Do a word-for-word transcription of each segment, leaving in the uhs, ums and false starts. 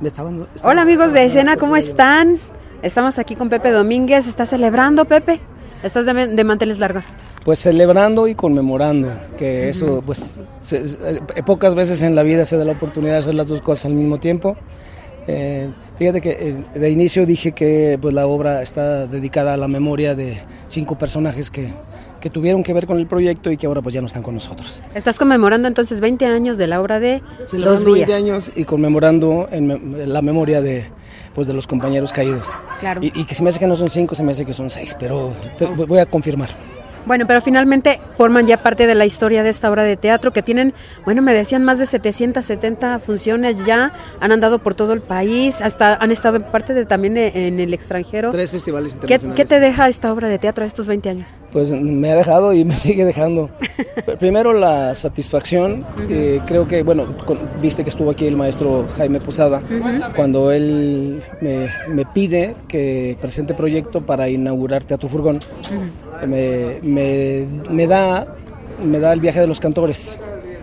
me estaban, estaban, Hola amigos de Escena, ¿cómo están? Estamos aquí con Pepe Domínguez. ¿Estás celebrando, Pepe? ¿Estás de, de manteles largos? Pues celebrando y conmemorando, que uh-huh. eso, pues, se, se, pocas veces en la vida se da la oportunidad de hacer las dos cosas al mismo tiempo. Eh, fíjate que eh, de inicio dije que pues la obra está dedicada a la memoria de cinco personajes que, que tuvieron que ver con el proyecto y que ahora pues ya no están con nosotros. Estás conmemorando entonces veinte años de la obra de Celebrando Dos Vías. veinte años y conmemorando en, en la memoria de, pues, de los compañeros caídos. Claro. Y, y que se me hace que no son cinco, se me hace que son seis, pero te, voy a confirmar. Bueno, pero finalmente forman ya parte de la historia de esta obra de teatro que tienen, bueno, me decían más de setecientas setenta funciones ya, han andado por todo el país, hasta han estado en parte de también en el extranjero. Tres festivales ¿Qué, internacionales. ¿Qué te deja esta obra de teatro estos veinte años? Pues me ha dejado y me sigue dejando. Primero la satisfacción, uh-huh. eh, creo que, bueno, con, viste que estuvo aquí el maestro Jaime Posada, uh-huh. cuando él me, me pide que presente proyecto para inaugurar Teatro Furgón. Uh-huh. Me, me, me, da, me da el viaje de los cantores,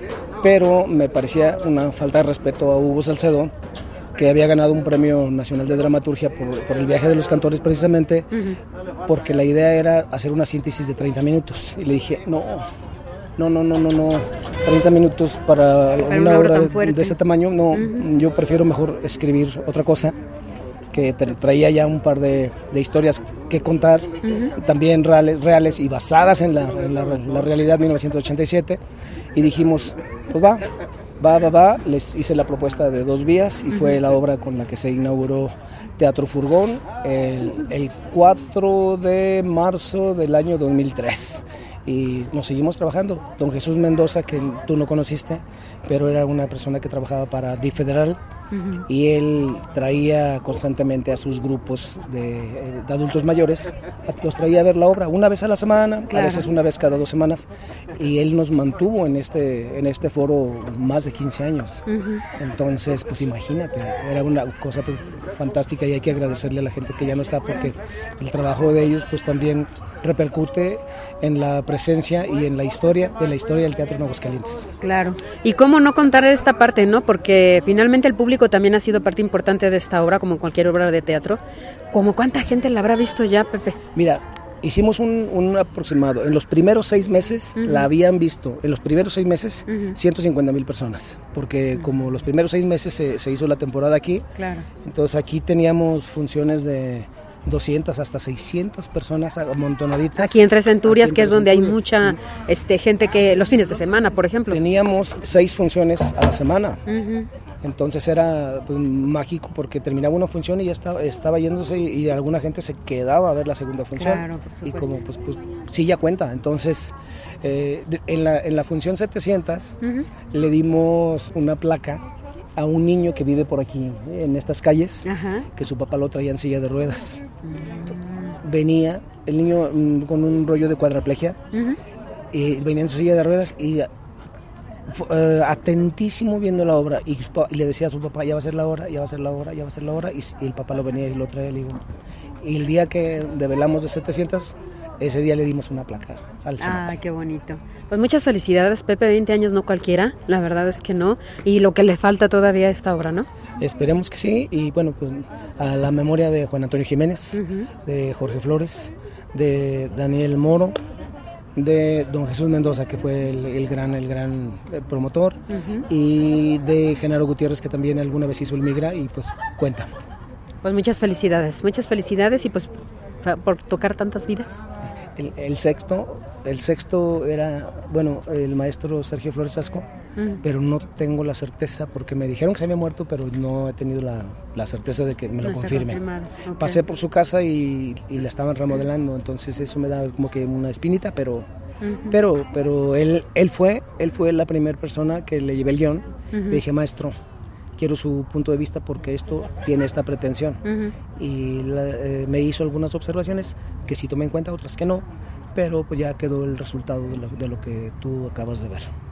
pero me parecía una falta de respeto a Hugo Salcedo, que había ganado un premio nacional de dramaturgia por, por el viaje de los cantores precisamente, uh-huh. porque la idea era hacer una síntesis de treinta minutos, y le dije, no, no, no, no, no, no, treinta minutos para, para una, una obra de, de ese tamaño, no, uh-huh. yo prefiero mejor escribir otra cosa, que traía ya un par de, de historias que contar, uh-huh. también reales, reales y basadas en la, en la, la realidad mil novecientos ochenta y siete, y dijimos, pues va, va, va, va, les hice la propuesta de Dos Vías y uh-huh. fue la obra con la que se inauguró Teatro Furgón el, el cuatro de marzo del año dos mil tres. Y nos seguimos trabajando. Don Jesús Mendoza, que tú no conociste, pero era una persona que trabajaba para D I F Federal, uh-huh. y él traía constantemente a sus grupos de, de adultos mayores, los traía a ver la obra una vez a la semana, claro. a veces una vez cada dos semanas, y él nos mantuvo en este, en este foro más de quince años. Uh-huh. Entonces, pues imagínate, era una cosa pues, fantástica, y hay que agradecerle a la gente que ya no está, porque el trabajo de ellos pues también repercute en la presencia y en la historia de la historia del teatro en Aguascalientes. Claro, y cómo no contar esta parte, ¿no? Porque finalmente el público también ha sido parte importante de esta obra, como cualquier obra de teatro. ¿Cómo cuánta gente la habrá visto ya, Pepe? Mira, hicimos un, un aproximado. En los primeros seis meses uh-huh. la habían visto, en los primeros seis meses, uh-huh. ciento cincuenta mil personas, porque uh-huh. como los primeros seis meses se, se hizo la temporada aquí, claro. entonces aquí teníamos funciones de doscientas hasta seiscientas personas amontonaditas. Aquí en Tres Centurias, aquí en que Tres es donde hay mucha este, gente que los fines de semana, por ejemplo. Teníamos seis funciones a la semana. Uh-huh. Entonces era pues, mágico, porque terminaba una función y ya estaba, estaba yéndose, y, y alguna gente se quedaba a ver la segunda función. Claro, por supuesto. Y como pues, pues sí ya cuenta. Entonces eh, en, la, en la función setecientas uh-huh. le dimos una placa a un niño que vive por aquí, en estas calles, uh-huh. que su papá lo traía en silla de ruedas. Uh-huh. Venía el niño mm, con un rollo de cuadraplegia, uh-huh. y venía en su silla de ruedas y uh, atentísimo viendo la obra, y, y le decía a su papá, ya va a ser la hora, ya va a ser la hora, ya va a ser la hora, y, y el papá lo venía y lo traía, le digo. Y el día que develamos de setecientas, ese día le dimos una placa al Senado. Ah, qué bonito. Pues muchas felicidades, Pepe, veinte años no cualquiera, la verdad es que no, y lo que le falta todavía a esta obra, ¿no? Esperemos que sí, y bueno, pues a la memoria de Juan Antonio Jiménez, uh-huh. de Jorge Flores, de Daniel Moro, de don Jesús Mendoza, que fue el, el gran el gran promotor, uh-huh. y de Genaro Gutiérrez, que también alguna vez hizo el Migra, y pues cuenta. Pues muchas felicidades, muchas felicidades, y pues por tocar tantas vidas. El, el sexto, el sexto era, bueno, el maestro Sergio Flores Asco, uh-huh. pero no tengo la certeza, porque me dijeron que se había muerto, pero no he tenido la, la certeza de que me no lo confirmen. Okay. Pasé por su casa y, y la estaban remodelando, entonces eso me da como que una espinita, pero uh-huh. pero pero él él fue él fue la primera persona que le llevé el guión. Uh-huh. Le dije, maestro, quiero su punto de vista porque esto tiene esta pretensión. Uh-huh. Y la, eh, me hizo algunas observaciones que sí tomé en cuenta, otras que no, pero pues ya quedó el resultado de lo, de lo que tú acabas de ver.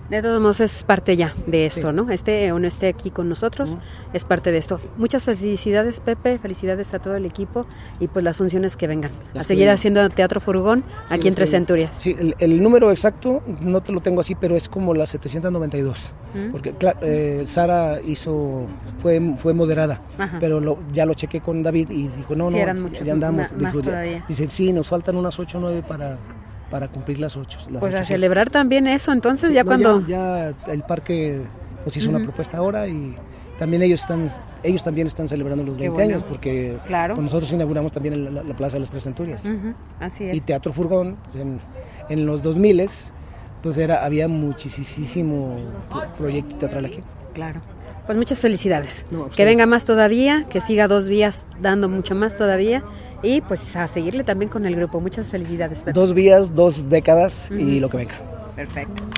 De todos modos es parte ya de esto, Sí. ¿no? Esté o no esté aquí con nosotros, uh-huh. es parte de esto. Muchas felicidades, Pepe, felicidades a todo el equipo y pues las funciones que vengan. Las a seguir que... haciendo Teatro Furgón aquí sí, en Tres Centurias. Sí, el, el número exacto no te lo tengo así, pero es como la setecientos noventa y dos, uh-huh. porque claro, eh, Sara hizo, fue, fue moderada, Ajá. pero lo, ya lo chequé con David y dijo, no, sí, no, eran muchos, ya andamos. Ma, dijo, más todavía. Dice, sí, nos faltan unas ocho o nueve para... para cumplir las ocho. Las pues ochocientas. A celebrar también eso, entonces, sí, ya no, cuando... Ya, ya el parque nos hizo uh-huh. una propuesta ahora y también ellos están ellos también están celebrando los veinte bueno. años, porque claro. con nosotros inauguramos también la, la, la Plaza de las Tres Centurias. Uh-huh. Así es. Y Teatro Furgón, pues en, en los dos mil, pues era, había muchísimo proyecto teatral aquí. Claro. Pues muchas felicidades. No, que venga más todavía, que siga Dos Vías dando mucho más todavía y pues a seguirle también con el grupo. Muchas felicidades, Pepe. Dos vías, dos décadas uh-huh. y lo que venga. Perfecto.